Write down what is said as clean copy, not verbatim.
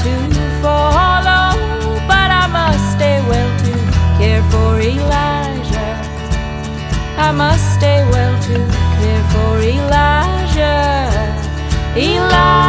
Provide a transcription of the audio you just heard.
to follow, but I must stay well to care for Elijah. I must stay well to care for Elijah. Elijah.